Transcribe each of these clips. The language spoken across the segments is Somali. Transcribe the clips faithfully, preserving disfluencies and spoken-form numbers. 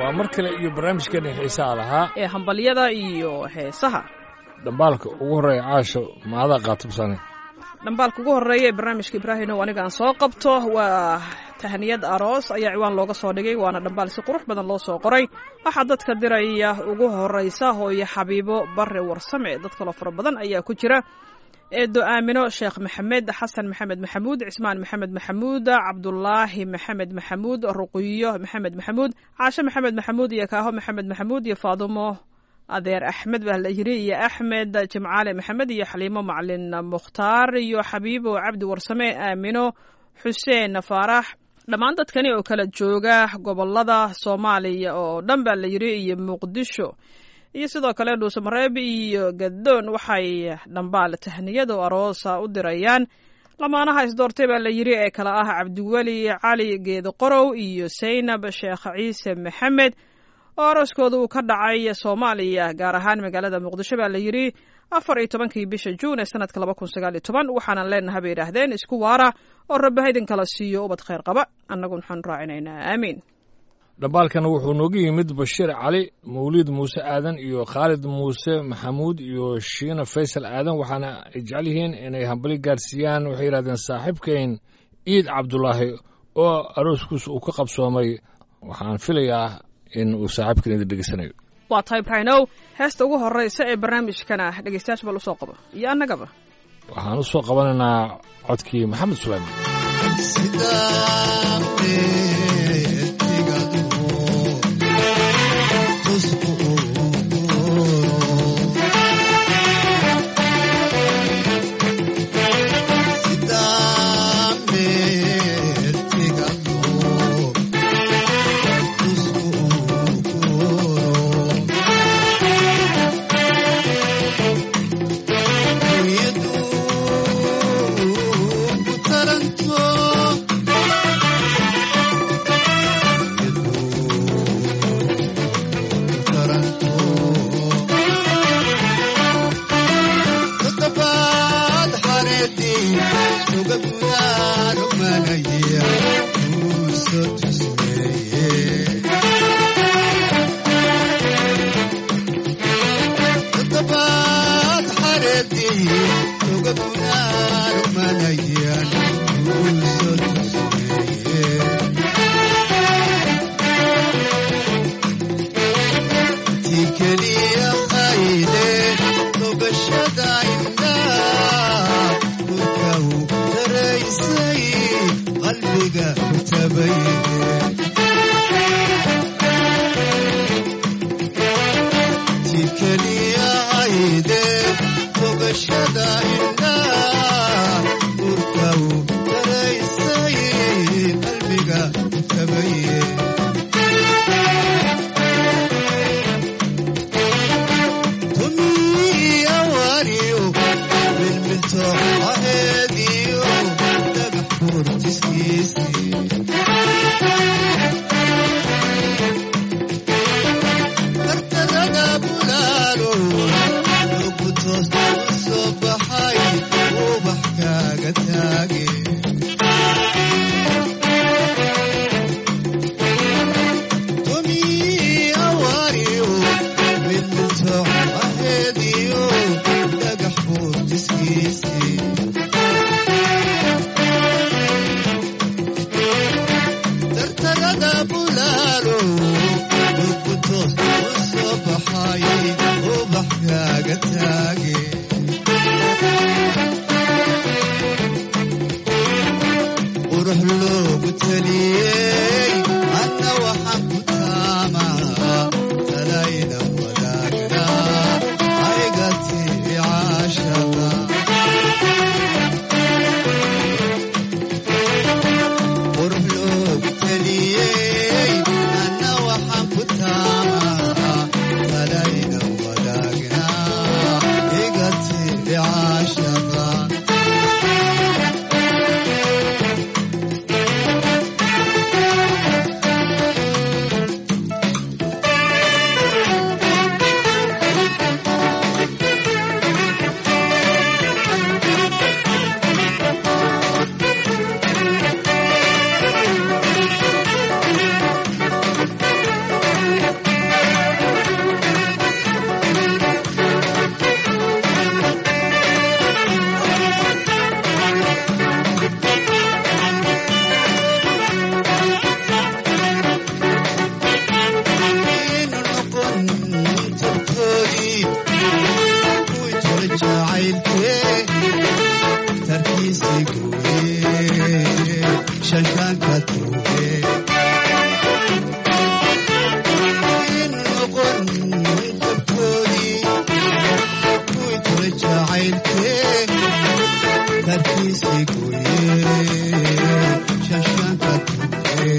waa mar kale iyo barnaamijkeena xiisaha lahaa ee hambalyada iyo heesaha. dhambaalka ugu horreeya caasho maadaa qaatubsane. dhambaalka ugu horreeya ee barnaamijka ibraahino aniga aan soo qabto waa tahniyad aroos ayaa ciwaan looga soo dhigay, waana dhambaal si qurux badan loo soo qoray. waxaa dadka diraya ugu horreysa hooyo xabiibo bare warsame, dad kaloo fara badan ayaa ku jira. eedo aamino sheekh maxamed, xasan maxamed maxamuud, cismaan maxamed maxamuud, cabdulaahi maxamed maxamuud, ruqiyo maxamed maxamuud, caashe maxamed maxamuud iyo kaaho maxamed maxamuud iyo faadumo adeer axmed baa la yiri iyo axmed jimcaale maxamed iyo xaliimo macalin mukhtaar iyo xabiibo cabdi warsame, aamino xuseen faarax. dhammaan dadkani oo kala jooga gobolada soomaaliya oo dhan baa la yiri iyo muqdisho iyo sidoo kale dhuusamareeb iyo gadoon waxay dhambaal tahniyado aroosa u dirayaan lamaanaha isdoortay baa la yiri ee kala ah cabdiweli cali geedo qorow iyo saynab sheekh ciise maxamed oo arooskooda uu ka dhacay soomaaliya gaar ahaan magaalada muqdisho baa la yiri afar iyo tobankii bisha juun ee sanadka laba kun sagaal iyo toban. waxaanan leenahay bay yidhaahdeen isku waara oo rabbi haydin kala siiyo ubad khayr qaba, annagu waxaan raacinaynaa aamiin. dhambaalkana wuxuu nooga yimid bashiir cali, mawliid muuse aadan iyo khaalid muuse maxamuud iyo shiina faysal aadan. waxaana ay jecel yihiin inay hambali gaarsiiyaan waxay yidhahdeen saaxiibkayn ciid cabdulaahi oo arooskuus uu ka qabsoomay. waxaan filayaa in uu saaxiibkan idin dhegeysanayo. waa tahay ibraahinow, heesta ugu horreysa ee barnaamijkana dhegeystayaasha bal u soo qabo iyo annagaba waxaan u soo qabanaynaa codkii maxamed suleyman. shashanka tuuge in noqon tabtoodii kuwii tula jacaylkee karkiisii gooye shashanka tuuge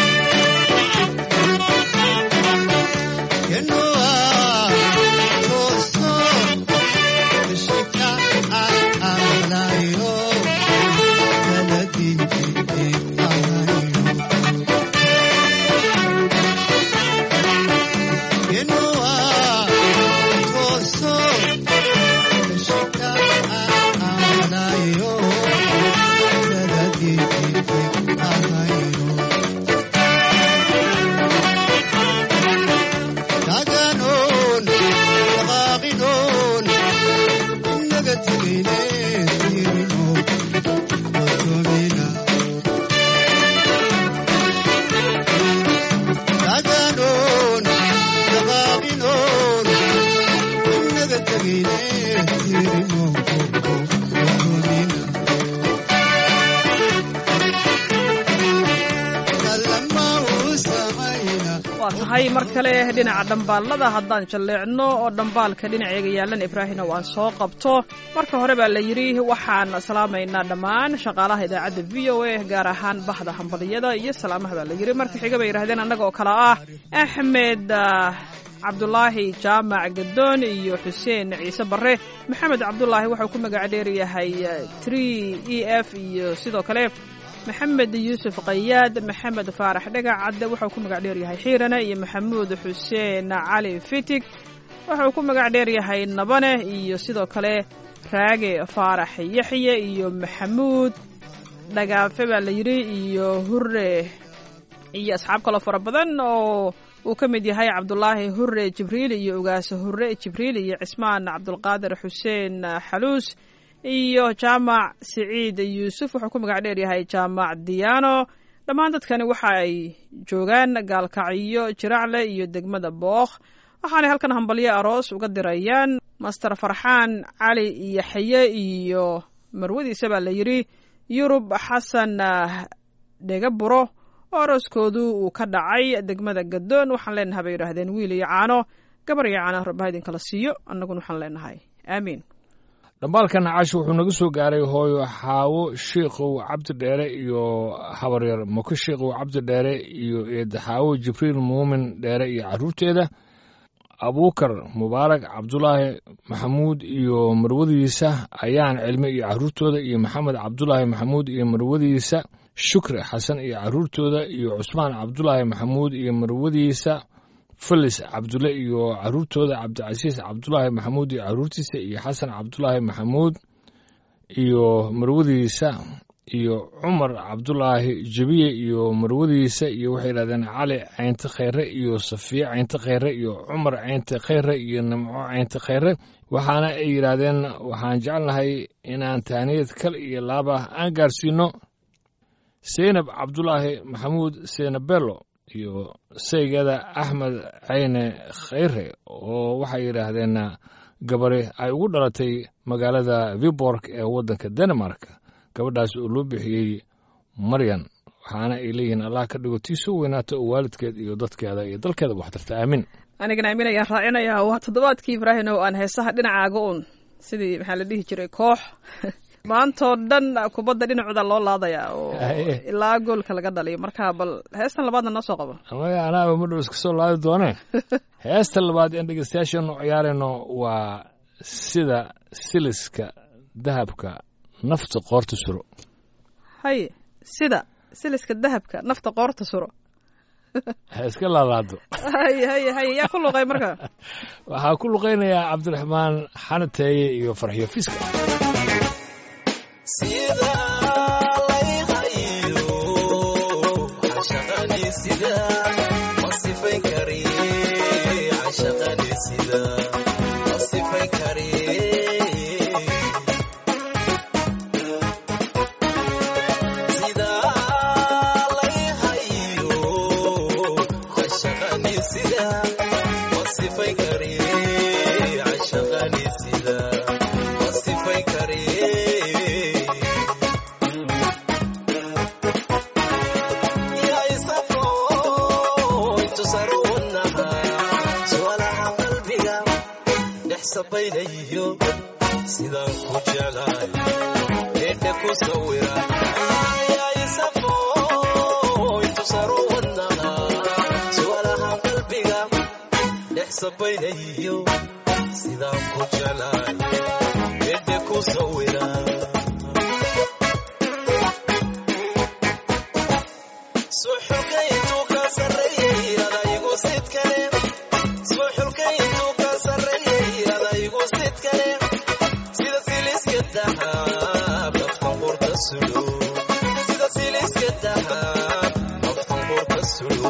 mar kale dhinaca dhambaalada haddaan jalleecno oo dhambaalka dhinaceega yaalan ibraahina waan soo qabto marka hore baa la yidhi waxaan salaamaynaa dhammaan shaqaalaha idaacadda v o a gaar ahaan bahda hambaliyada iyo salaamaha baa la yidhi marka xiga bay yidhahdeen annaga oo kale ah axmed cabdulaahi jaamac gadoon iyo xuseen ciise barre maxamed cabdulaahi wuxuu ku magac dheeryahay tree e f iyo sidoo kale maxamed yuusuf qayaad maxamed faarax dhagac cadde wuxuu ku magac dheeryahay xiirane iyo maxamuud xuseen cali fitig wuxuu ku magac dheeryahay nabane iyo sidoo kale raage faarax yaxye iyo maxamuud dhagaafe baa la yidhi iyo hure iyo asxaab kaloo fara badan oo uu ka mid yahay cabdulaahi hure jibriil iyo ugaase hure jibriil iyo cismaan cabdulqaadir xuseen xaluus iyo jaamac siciid yuusuf wuxuu ku magac dheeryahay jaamac diyaano dhammaan dadkani waxa ay joogaan gaalkacyo jiracle iyo degmada bookh waxaanay halkan hambalyo aroos uga dirayaan master farxaan cali iyo xaye iyo marwadiisa baa la yidhi yurub xasan dhegaburo oo arooskoodu uu ka dhacay degmada gadoon waxaan leenahay bay yidhaahdeen wiil iyo caano gabar iyo caano rabbaha idinkala siiyo annaguna waxaan leenahay aamiin dhambaalka nacaashi wuxuu naga soo gaaray hooyo xaawo shiikhow cabdi dheere iyo habaryar mako shiikhow cabdi dheere iyo eedda xaawo jibriil muumin dheere iyo carruurteeda abuukar mubaarak cabdulaahi maxamuud iyo marwadiisa ayaan cilme iyo carruurtooda iyo maxamed cabdulaahi maxamuud iyo marwadiisa shukri xasan iyo carruurtooda iyo cusmaan cabdulaahi maxamuud iyo marwadiisa felis cabdulle iyo carruurtooda cabdicasiis cabdulaahi maxamuud iyo carruurtiisa iyo xasan cabdulaahi maxamuud iyo marwadiisa iyo cumar cabdulaahi jebiye iyo marwadiisa iyo waxay yidhahdeen cali caynte khayre iyo safiye caynte khayre iyo cumar caynte khayre iyo nimco caynte khayre waxaana ay yidhaahdeen waxaan jecelnahay inaan tahniyad kal iyo laabah aan gaarsiino seynab cabdulaahi maxamuud seynabello iyo saygeeda axmed cayne khayre oo waxay yidhaahdeen gabari ay ugu dhalatay magaalada viborg ee waddanka denmark gabadhaas oo loo bixiyey maryan waxaana ay leeyihiin allah ka dhigo tii soo weynaato oo waalidkeed iyo dadkeeda iyo dalkeeda waxtarta aamin anigana aamin ayaan raacinayaa waa toddobaadkii ibraahim oo aan heesaha dhinacaaga uun sidii maxaa la dhihi jiray koox maantoo dhan kubadda dhinacooda loo laadayaa oo ilaa goolka laga dhaliyo marka bal heestan labaadna noo soo qabo amaya anaaba madhow iska soo laadi doone heesta labaad in dhegeystayaashaenu ciyaarayno waa sida siliska dahabka nafta qoorta suro haye sida siliska dahabka nafta qoorta suro ha iska laalaado haye haye haye yaa ku luqay marka waxaa ku luqaynayaa cabdiraxmaan xanateeye iyo farxiyo fiska sida layhayo cashaqani sida wasifay kariye cashaqani sida wasifay kariye sida layhayo cashaqani sida wasifay kariye cashaqani sida wasifay kariye sabaynayo sidaan ku jeclahay eedha ku sawira ayay safo intu saro wadnaha su'aalaha qalbiga dhex sabaynayo sidaan ku jeclahay eedha ku sawira suxukaytu ka sarreeyay adaygu sidkale suxukaytu ka sarreeyay adaygu sidkale sida siliska dahab naftan qurta sulo sida siliska dahab naftan qurta sulo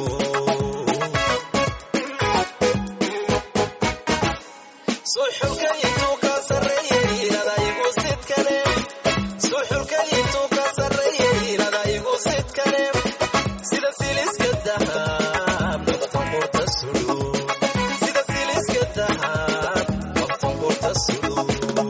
suxukaytu ka sarreeyay adaygu sidkale suxukaytu ka sarreeyay adaygu sidkale sida siliska dahab naftan qurta sulo sida siliska dahab naftan qurta sulo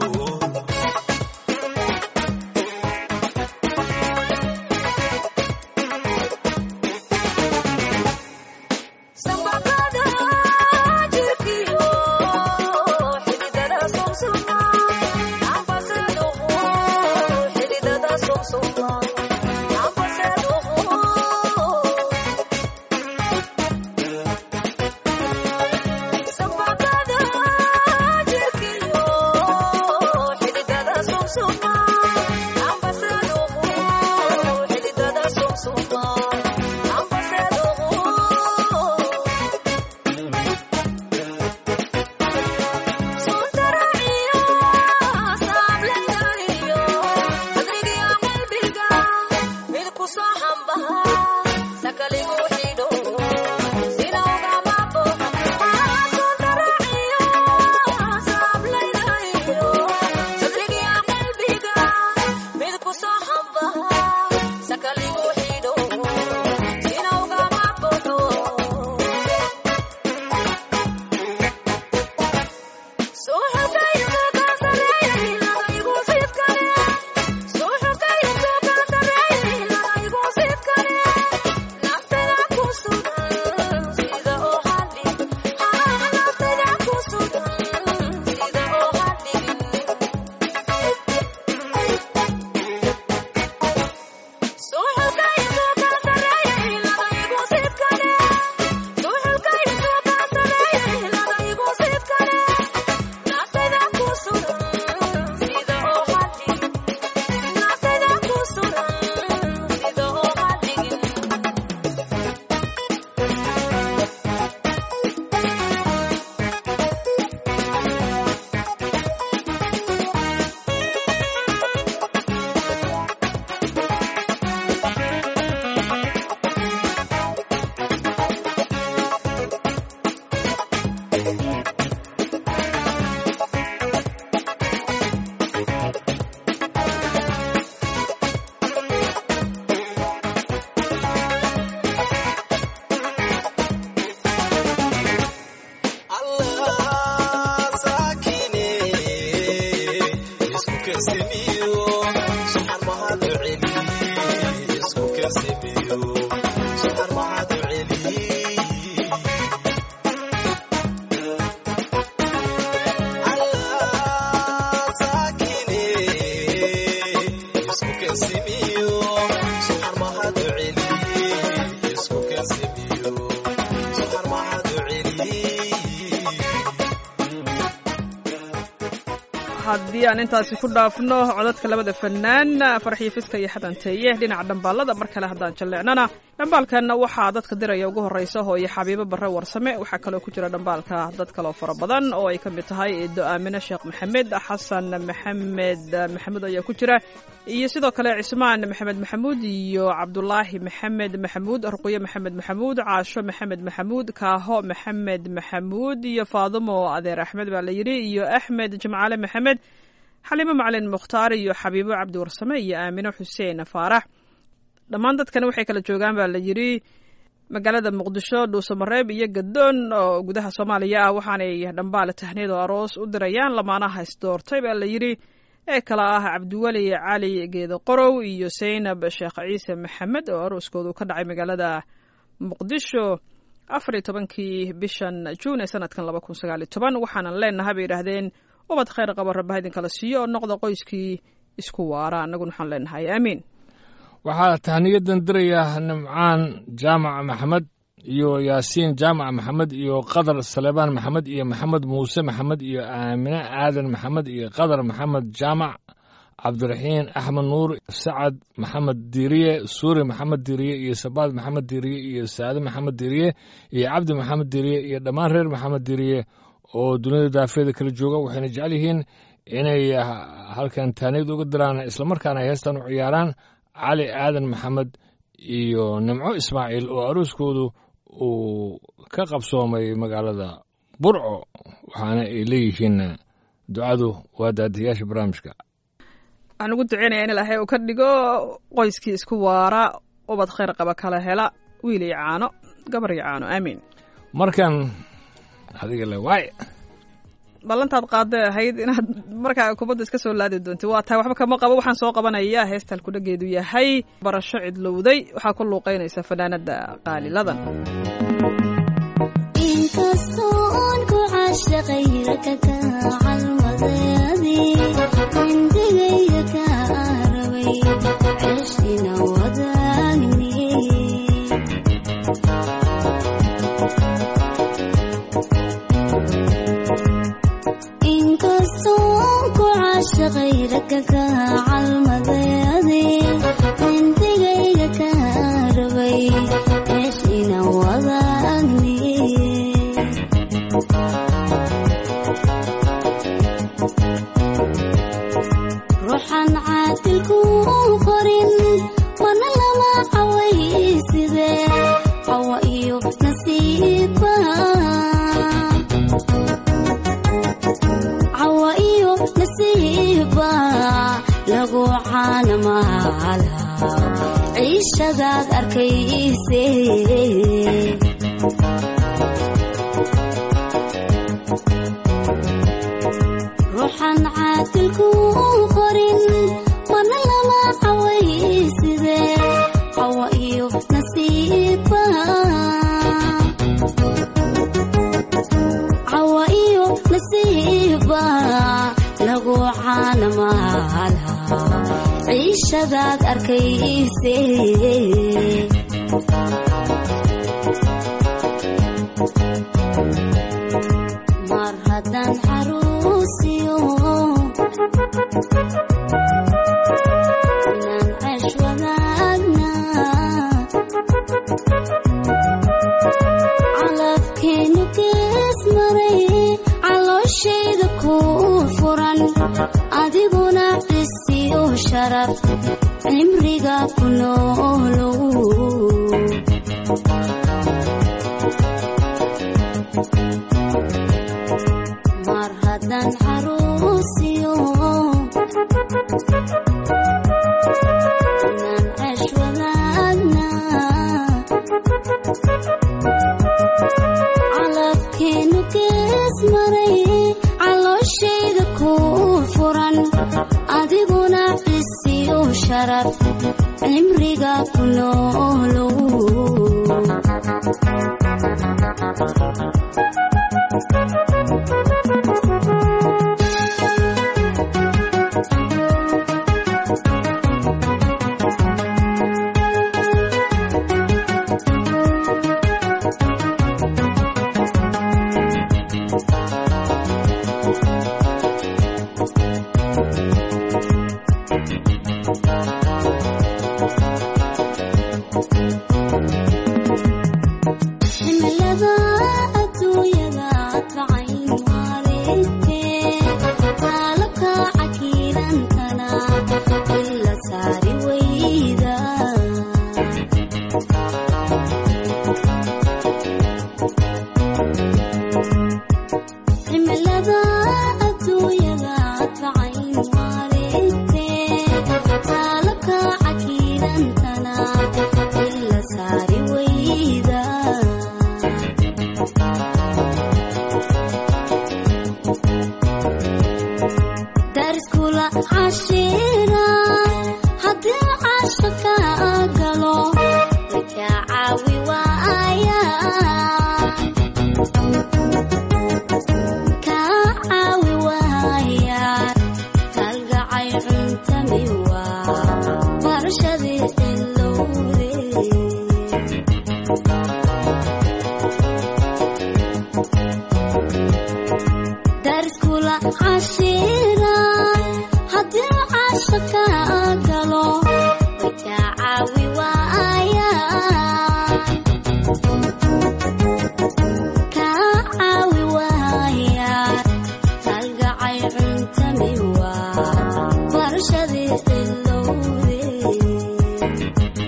haddii aan intaasi ku dhaafno codadka labada fanaan farxiyo fiska iyo xadan teeye dhinaca dhambaalada mar kale haddaan jalleecnana dhambaalkan waxaa dadka diraya ugu horreysa hooyo xabiibo barre warsame waxaa kaloo ku jira dhambaalka dad kaloo fara badan oo ay ka mid tahay eedo aamine sheekh maxamed xasan maxamed maxamuud ayaa ku jira iyo sidoo kale cismaan maxamed maxamuud iyo cabdulaahi maxamed maxamuud ruqyo maxamed maxamuud caasho maxamed maxamuud kaaho maxamed maxamuud iyo faadumo adeer axmed baa la yidhi iyo axmed jimcaale maxamed xaliimo macalin mukhtaar iyo xabiibo cabdi warsame iyo aamino xuseen faarax dhammaan dadkani waxay kala joogaan baa la yidhi magaalada muqdisho dhuusamareeb iyo gadoon oo gudaha soomaaliya ah waxaanay dhambaale tahniid oo aroos u dirayaan lamaanaha isdoortay baa la yidhi ee kala ah cabdiweli cali geedo qorow iyo saynab sheekh ciise maxamed oo arooskoodu ka dhacay magaalada muqdisho afar iyo tobankii bishan juun ee sanadkan laba kun sagaal iyo toban waxaanan leenahay bay yidhaahdeen ubad khayr qabo rabbaha idinkala siiyo oo noqda qoyskii isku waara annaguna waxaan leenahay aamiin waxaa tahniyadan diraya nimcaan jaamac maxamed iyo yaasiin jaamac maxamed iyo qadar saleebaan maxamed iyo maxamed muuse maxamed iyo aamine aadan maxamed iyo qadar maxamed jaamac cabdiraxiin axmed nuur sacad maxamed diiriye suuri maxamed diiriye iyo sabaad maxamed diiriye iyo saade maxamed diiriye iyo cabdi maxamed diiriye iyo dhammaan reer maxamed diiriye oo dunida daafeeda kala jooga waxayna jecel yihiin inay halkan taaniyad uga diraan islamarkaana ay heestan u ciyaaraan cali aadan maxamed iyo nimco ismaaciil oo arooskoodu uu ka qabsoomay magaalada burco waxaana ay leeyihiin ducadu waa daadiyaasha barnaamijka waxaan ugu duceynaya in ilaahay uu ka dhigo qoyskii isku waara ubad khayr qaba kala hela wiil iyo caano gabar iyo caano aamiin markan adiga le waay ballantaad qaaday ahayd inaad markaa kubadda iska soo laadi doontay waa tahay waxba kama qabo waxaan soo qabanayaa heesta halkudhageedu yahay barasho cidlowday waxaa ku luuqaynaysa fanaanada qaaliladan inkastoon ku caashaqay rakaka calmadeedii cindigayga ka arabay ceeshina wadaagni غيرك كعالمديدي انت غيرك ربي عشقنا وضعني روحا عاتلكم قرن وانا لما عويس ذي عوائيو نسيبها عوائيو نسيبها لغو عانا مالها عيشة ذات أركيسي روحا عاتلكم قرن وانا لما عويس ذي عوائيو نسيبها عوائيو نسيبها لغو عانا مالها عيشة ذات أركيسي مرهدا حروسيو ننعش وذاقنا على فكينو كسمري على الشيء كفرا أديقنا قسيو شرف عمريقا كنولو مرهدا حروسيو ننعش وذاقنا على فكينو كسمري على الشيء كفرا أديقنا قسيو شرف عمريقا كنولو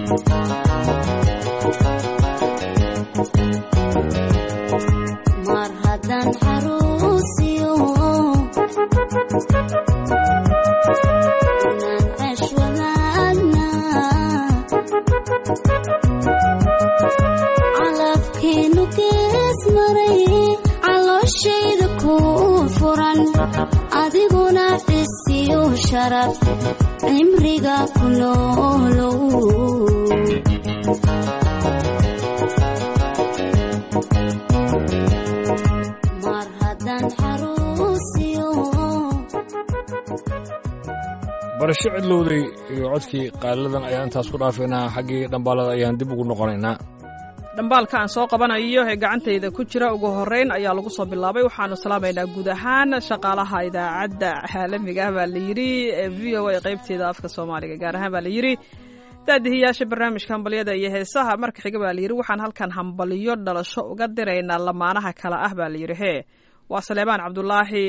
mar haddaan xaruusiyo inaan ceesh wadaagna calabkeenu gees maray calooshayda ku furan adiguna cisiyo sharaf cimriga ku noolow mar haddaan xaruusiyo barasho cidlowday iyo codkii qaaliladan ayaan intaas ku dhaafaynaa. xaggii dhambaalada ayaan dib ugu noqonaynaa. dhambaalka aan soo qabanayo ee gacantayda ku jira ugu horreyn ayaa lagu soo bilaabay. waxaanu salaamaynaa guud ahaan shaqaalaha idaacadda caalamiga ah baa la yidhi v o a qaybteeda afka soomaaliga, gaar ahaan baa la yidhi daadihiyaasha barnaamijka hambalyada iyo heesaha. marka xiga baa la yidhi waxaan halkan hambaliyo dhalasho uga diraynaa lamaanaha kale ah baa la yidhi hee waa saleebaan cabdulaahi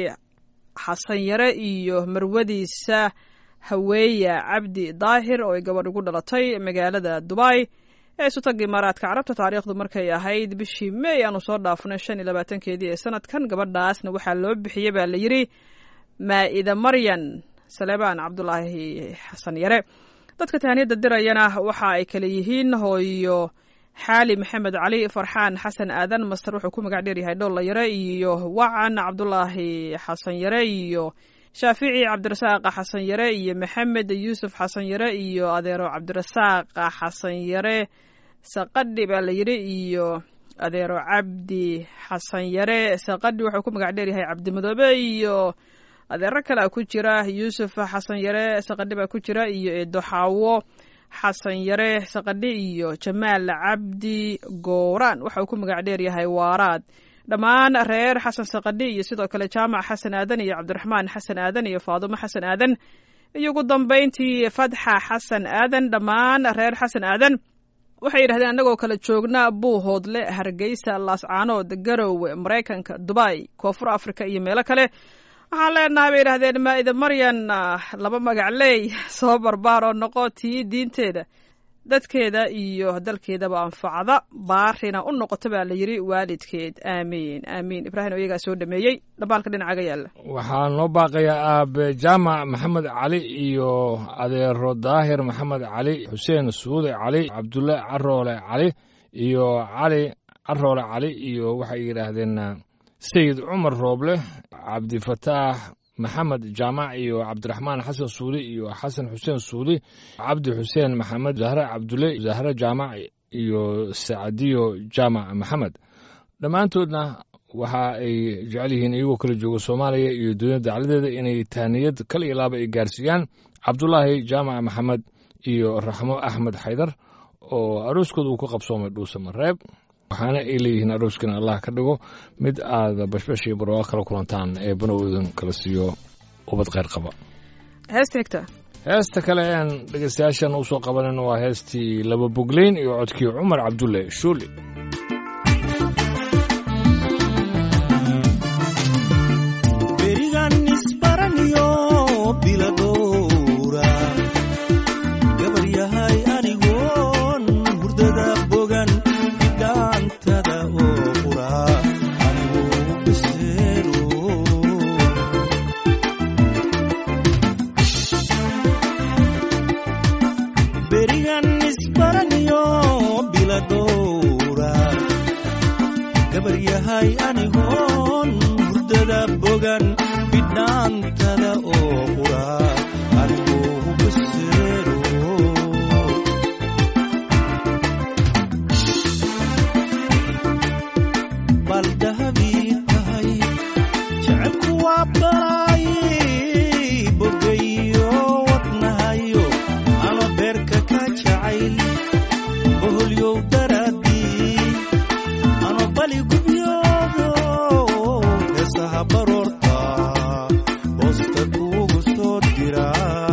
xasan yare iyo marwadiisa haweeya cabdi daahir oo ay gabadh ugu dhalatay magaalada dubai ee isutagga imaaraadka carabta. taariikhdu markay ahayd bishii mey aanu soo dhaafnay shan iyo labaatankeedii ee sanadkan. gabadhaasna waxaa loo bixiyey baa la yidhi maa'ida maryan saleebaan cabdulaahi xasan yare. dadka tahaniyadda dirayana waxa ay kale yihiin hooyo xaali maxamed cali, farxaan xasan aadan mastar wuxuu ku magac dheer yahay dhoolla yare, iyo wacan cabdulaahi xasan yare, iyo shaafici cabdirasaaqa xasan yare, iyo maxamed yuusuf xasan yare, iyo adeero cabdirasaaqa xasan yare saqadhi baa la yidhi, iyo adeero cabdi xasan yare saqadhi wuxuu ku magac dheer yahay cabdimadoobe, iyo adeero kale ku jira yuusuf xasan yare saqadhi baa ku jira, iyo eedo xaawo xasan yare saqadhi, iyo jamaal cabdi gooraan waxa uu ku magac dheer yahay waaraad. dhammaan reer xasan saqadhi iyo sidoo kale jaamac xasan aadan iyo cabdiraxmaan xasan aadan iyo faadumo xasan aadan iyo ugu dambayntii fatxa xasan aadan. dhammaan reer xasan aadan waxay yidhahdeen annagoo kala joogna buuhoodle, hargeysa, laascaanood, garowe, maraykanka, dubai, koonfur afrika iyo meelo kale. waxaan leenahay bay yidhahdeen maa'ida maryan laba magacley soo barbaar oo noqo tii diinteeda dadkeeda iyo dalkeedaba anfacda, baarina u noqoto baa la yidhi waalidkeed. aamiin aamiin. ibraahim oo iyagaa soo dhameeyey dhambaalka dhinacaga yaalla. waxaa noo baaqayaa aabe jaamac maxamed cali iyo adeero daahir maxamed cali, xuseen suude cali, cabdulle caroole cali iyo cali caroole cali, iyo waxay yidhaahdeen sayid cumar rooble, cabdifataax maxamed jaamac iyo cabdiraxmaan xasan suudi iyo xasan xuseen suudi, cabdi xuseen maxamed, zahre cabdulle, zahre jaamac iyo sacadiyo jaamac maxamed. dhammaantoodna waxa ay jecel yihiin iyagoo kala jooga soomaaliya iyo dunida dacladeeda inay tahniyad kal iyo laaba ay gaarsiiyaan cabdulaahi jaamac maxamed iyo raxmo axmed xaydar oo arooskooda uu ka qabsoomay dhuusamareeb. waxaana ay leeyihiin arooskana allah ka dhigo mid aad bashbash iyo barwaaqo kala kulantaan ee banowdan kala siiyo ubad kheyr qaba. heesta xigta heesta kale aan dhegeystayaashan u soo qabanayno waa heestii laba bogleyn iyo codkii cumar cabdulle shuuli. berigan isbaraniyo biladowra gabar yahay anigoon hurdada bogan bidhaantada oo qura anigoo biseero berigan isbaraniyo biladowra gabar yahay anigoon hurdada bogan bidhaantada oo qura anigoo biseero baldahabii tahay jecelku waa baraay bogayo wadnahayo ama beerka ka jacayl boholyow daraadii ano bali gubyoodo heesaha baroorta hoosta kuugu soo dira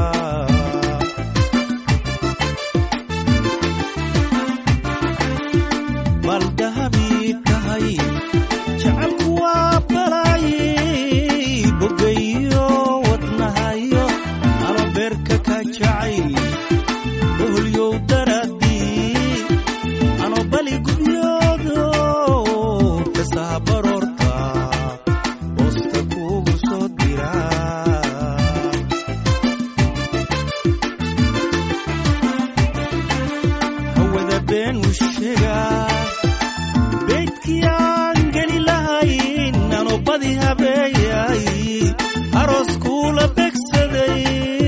baldahabii tahay jecelku waa baraay bogayo wadnahayo ano beerka ka jacayl boholyow daraadii been u sheegaa beydkii aan geli lahayn anoo badi habeeyay aroos kuula begsaday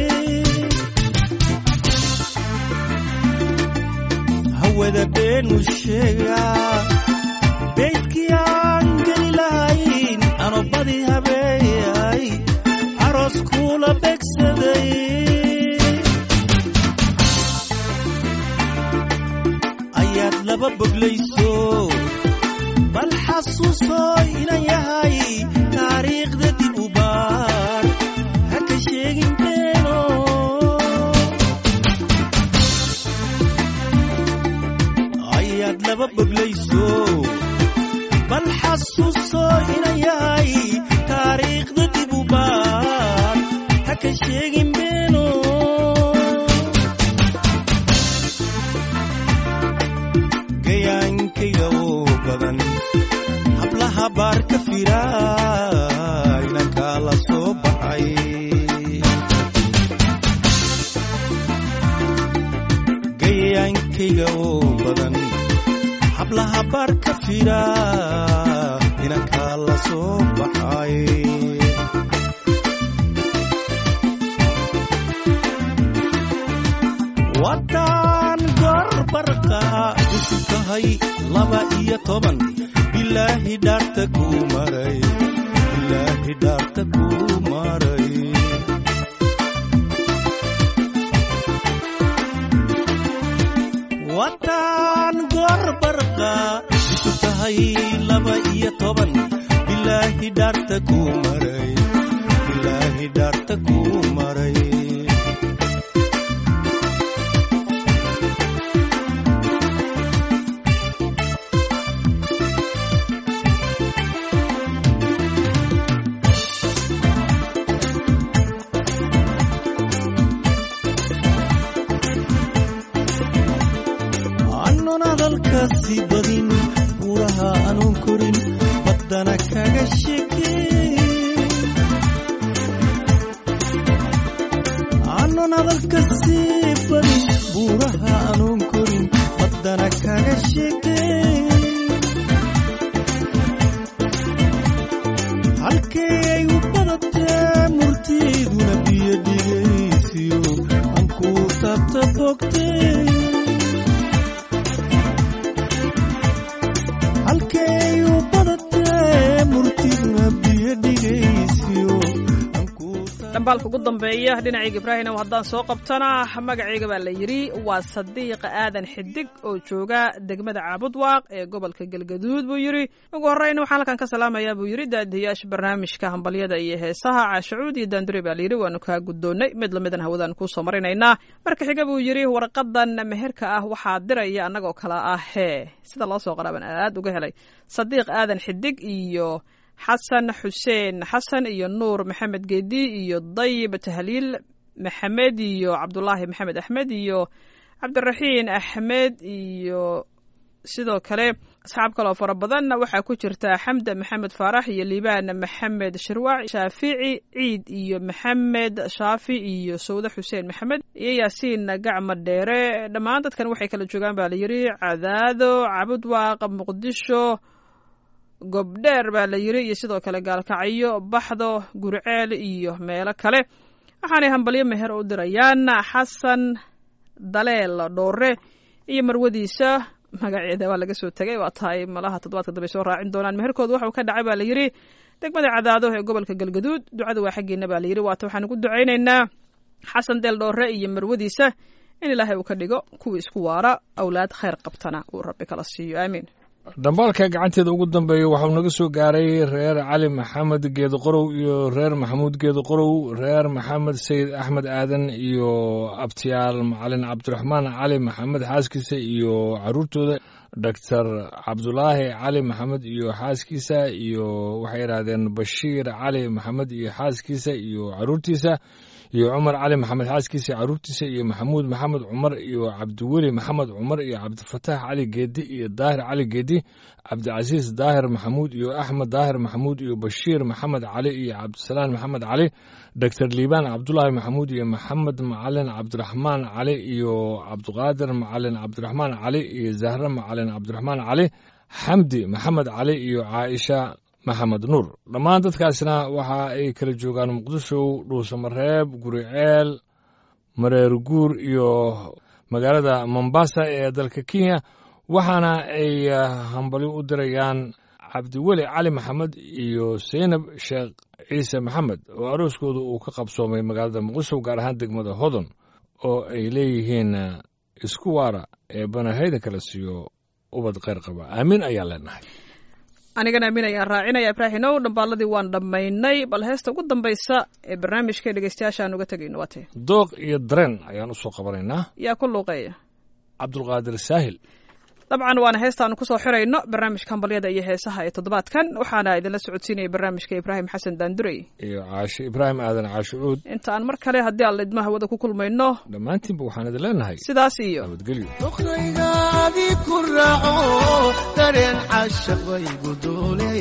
hawada been u sheegaa beydkii aan geli lahayn anoo badi habeeyay aroos kuula begsaday ayaad laba boglayso bal xasuuso inaan yahay taariikhda dib u baar ha ka sheegin beeno ayaad laba boglayso bal xasuuso inaan yahay taariikhda dib u baar ha ka sheegin beeno gayaankayga oo badan hablaha baar ka fira inankaa la soo baxay gayaankayga oo badan hablaha baar ka fira inankaa la soo baxay wadan gorbarqa isu tahay laba iyo toban bilaahi dhaarta kuu maray bilaahi dhaarta kuu maray wadan gorbarqa isu tahay laba iyo toban bilaahi dhaarta kuu maray bilaahi dhaarta kuu maray hadalkaasi badin buraha anuun korin baddana kaga sheekey anon hadalkaasi badin buraha anuun korin baddana kaga sheekey halkee ay u badatee murtiiduna biyo dhigaysiyo aan kuu taabta bogtay dhambaalka ugu dambeeya dhinacayga ibraahinow haddaan soo qabtana magacayga baa la yidhi waa sadiiq aadan xidig oo jooga degmada caabudwaaq ee gobolka galgaduud buu yidhi ugu horreyna waxaan halkan ka salaamayaa buu yidhi daadiyaasha barnaamijka hambalyada iyo heesaha caashacuud iyo daandure baa la yidhi waanu kaa guddoonnay mid lamidan hawadaan kuu soo marinaynaa marka xiga buu yidhi warqadan meherka ah waxaa diraya annagoo kala ah hee sida loo soo qaraaban aad uga helay sadiiq aadan xidig iyo xasan xuseen xasan iyo nuur maxamed geedi iyo dayib tahliil maxamed iyo cabdulaahi maxamed axmed iyo cabdiraxiin axmed iyo sidoo kale asxaab kaloo fara badan waxaa ku jirta xamda maxamed faarax iyo liibaan maxamed shirwac shaafici ciid iyo maxamed shaafi iyo sawde xuseen maxamed iyo yaasiin gacma dheere dhammaan dadkan waxay kala joogaan baa la yidhi cadaado cabudwaaq muqdisho gobdheer baa la yidhi iyo sidoo kale gaalkacyo baxdo gurceel iyo meelo kale waxaanay hambalyo meher u dirayaan xasan daleel dhoore iyo marwadiisa magaceeda waa laga soo tegay waa tahay malaha toddobaadka dambe soo raacin doonaan meherkooda waxuu ka dhacay baa la yidhi degmada cadaado ee gobolka galgaduud ducada waa xaggeena baa la yidhi waata waxaan ugu ducaynaynaa xasan deel dhoore iyo marwadiisa in ilaahay uu ka dhigo kuwii isku waara awlaad khayr qabtana uu rabbi kala siiyo aamiin dhambaalka gacanteeda ugu dambeeya waxau naga soo gaaray reer cali maxamed geedo qorow iyo reer maxamuud geedo qorow reer maxamed sayid axmed aadan iyo abtiyaal macalin cabdiraxmaan cali maxamed xaaskiisa iyo caruurtooda doctor cabdulaahi cali maxamed iyo xaaskiisa iyo waxay yidhaahdeen bashiir cali maxamed iyo xaaskiisa iyo caruurtiisa iyo cumar cali maxamed xaaskiisa caruurtiisa iyo maxamuud maxamed cumar iyo cabdiweli maxamed cumar iyo cabdifataax cali geedi iyo daahir cali geedi cabdicasiis daahir maxamuud iyo axmed daahir maxamuud iyo bashiir maxamed cali iyo cabdisalaan maxamed cali doctor liibaan cabdulaahi maxamuud iyo maxamed macalin cabdiraxmaan cali iyo cabdiqaadir macalin cabdiraxmaan cali iyo zahre macalin cabdiraxmaan cali xamdi maxamed cali iyo caaisha maxamed nuur dhammaan dadkaasna waxa ay kala joogaan muqdisho dhuusamareeb guriceel mareer guur iyo magaalada mombasa ee dalka kenya waxaana ay hambali u dirayaan cabdiweli cali maxamed iyo seynab sheekh ciise maxamed oo arooskooda uu ka qabsoomay magaalada muqdisho gaar ahaan degmada hodon oo ay leeyihiin isku waara ee banahayda kala siiyo ubad kheyr qaba aamin ayaa leenahay anigana aamin ayaan raacinaya ibraahimow dhambaaladii waan dhammaynay bal heesta ugu dambaysa ee barnaamijka dhegeystayaasha aan uga tegayno waa tee dooq iyo dareen ayaan usoo qabanaynaa yaa ku luuqeeya cabdulqaadir saahil dabcan waana heestaanu kusoo xirayno barnaamijka hambalyada iyo heesaha ee toddobaadkan waxaana idinla socodsiinaya barnaamijka ibraahim xasan daandurey iyo caashi ibraahim aadan caashi cuud inta aan mar kale haddii aan idma hawada ku kulmayno dhammaantiinba waxaan idin leenahay sidaas iyo nabadgelyo duqaygaadii ku raaco dareen cashaq bay guduule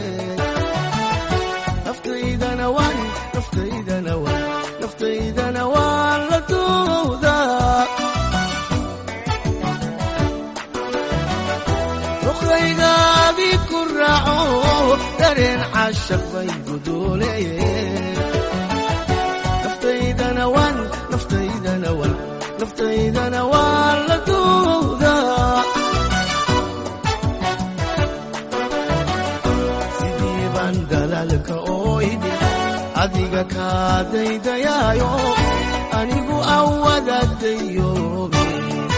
naftaydana waan naftaydana waan naftaydana waan la duudaa duqaygaadii ku raaco dareen cashaq bay guduule naftaydana waan naftaydana waan naftaydana waan la duudaa sidii baan dalaalka ooydi adiga kaa daydayaayo anigu awadadayoobi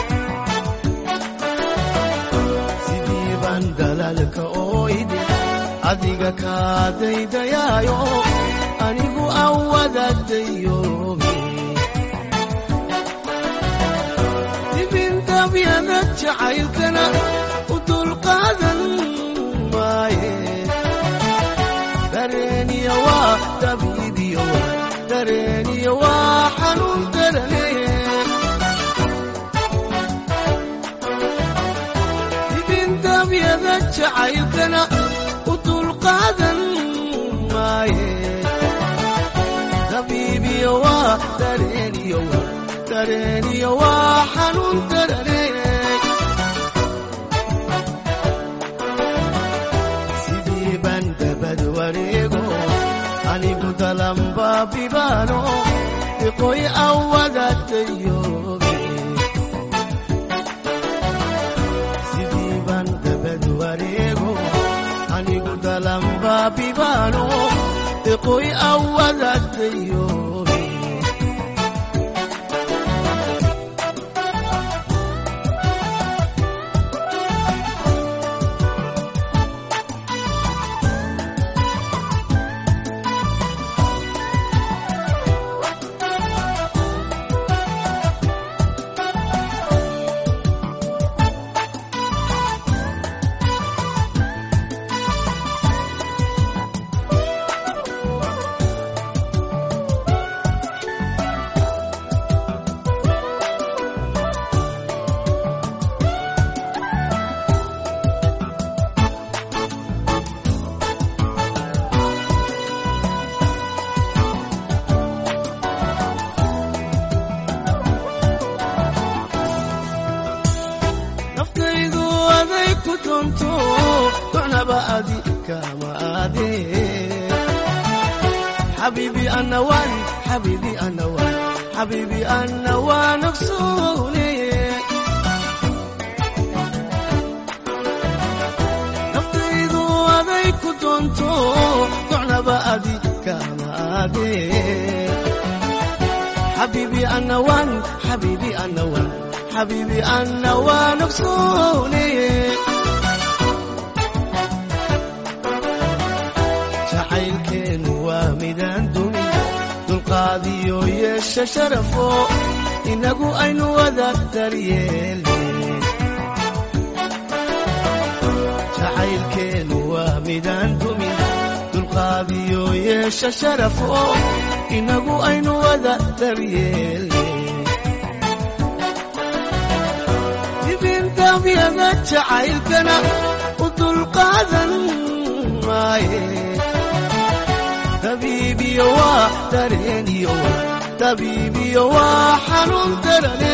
sidii baan dalaalka ooydi adiga kaa daydayaayo anigu awadadayoobi dibindabyada jacaylkana u dulqaadan maaye dareeniya waa dabiibiyo waa dareeniya waa xanuun darane dibindabyada jacaylkana u dulqaadan maaye dabiibiyo waa dareeniyo waa dareeniyo waa xanuun darane sidii baan dabad wareego anigu dalanbaabibaano diqoy awadadayoobe sidii baan dabad wareego anigu dalanbaabibaano diqoy awadadayoobe حبيبي أنا وان حبيبي أنا وان حبيبي أنا ونفسوني نفيض عليك تنتو دعنا بأدي كما أدي حبيبي أنا وان حبيبي أنا وان حبيبي أنا ونفسوني jacaylkeenu waa midaan dumin dulqaadiyo yeesha sharafo inagu aynu wada daryeelne jacaylkeenu waa midaan dumin dulqaadiyo yeesha sharafo inagu aynu wada daryeelne dibindabyada jacaylkana u dulqaadan maaye tabiibiyo waa dareeniyo tabiibiyo waa xanuun darane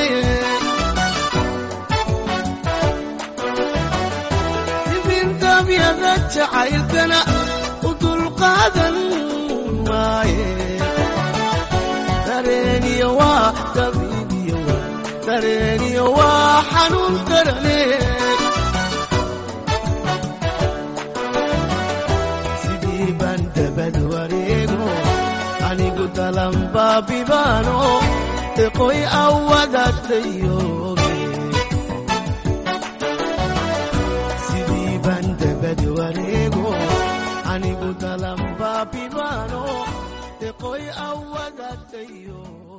dibindabyada jacaylkana u dulqaadan maaye dareeniyo waa tabiibiyo waa dareeniyo waa xanuun darane sidii baan dabad wareego anigu dalanbaabibaano eqoy awadatayoge sidii baan dabad wareego anigu dalanbaabibaano eqoy awadatayo